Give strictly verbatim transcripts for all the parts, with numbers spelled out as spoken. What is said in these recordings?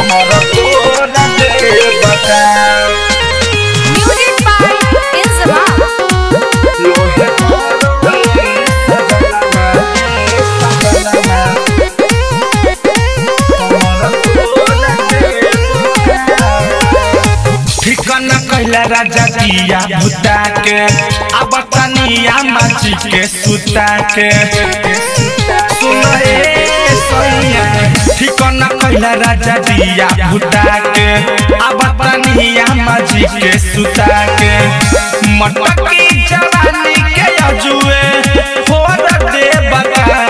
Music by Inzama. ठिकाना कहला राजा दिया भूता के अब तनिया माची के सुता के सुनो ए सैया ठिकाना कहला राजा दिया भूता के अब तनिया माची के सुता के मटकी जवानी के अजुए फोड़ दे बका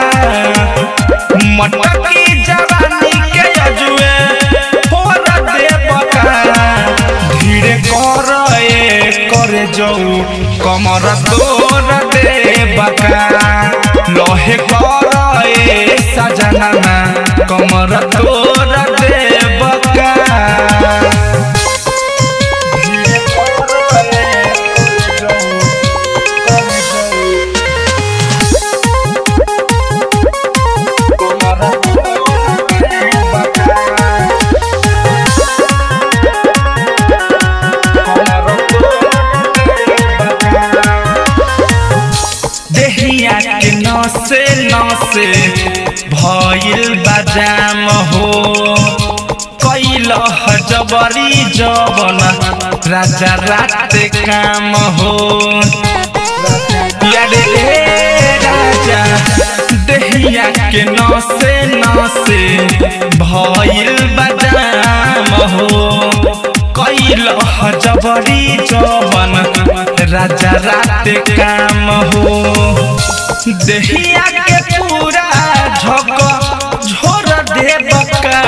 मटकी जवानी के अजुए फोड़ दे बका धीरे कर करे जाऊ कमर तोड़ दे बका लहे कर सजना कमर तोड़ दे बका देहिया के नसे नसे भइल बाजाम हो कैल जबरी जबन राजा रात काम हो यारे ए राजा देहिया के नसे नसे भइल बाजाम हो कैल जबरी जबन राजा रात काम हो देहिया के पूरा झक झोर दे बका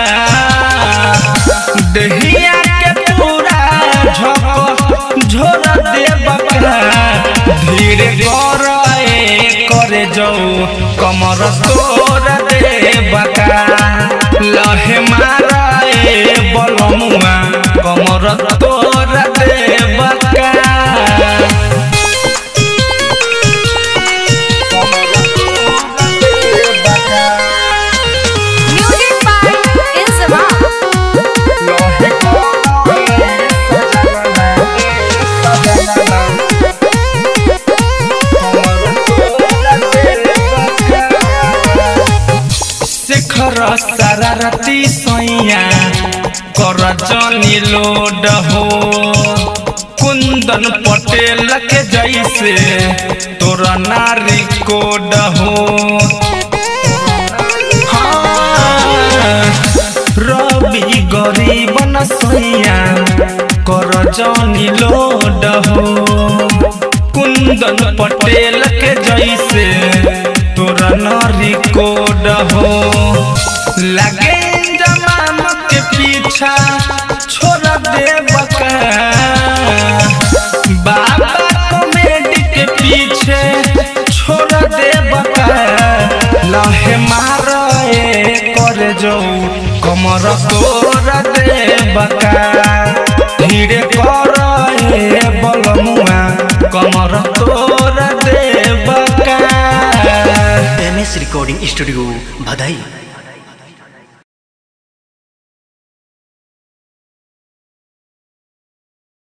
देहिया के पूरा झक झोर दे बका धीरे कर करे जाऊ कमर तोड़ दे बका लहे मारे बलमुआ कमर तोड़ दे बका शेखर शरारती सैया कर जनी लोड हो कुंदन पटेल के जैसे तोरा नारी कोड हो हाँ, रवि गरीब न सैया कर जनी लोड हो कुंदन पटेल के जैसे तोरा नारी कोड हो लगे जमान के पीछा छोड़ दे बका बाबा कॉमेडी के पीछे छोड़ दे बका लहे मारे कर जाऊ कमर तोड़ दे बका धीरे कर बलमुआ कमर तोड़ दे बका एम एस रिकॉर्डिंग स्टूडियो बधाई।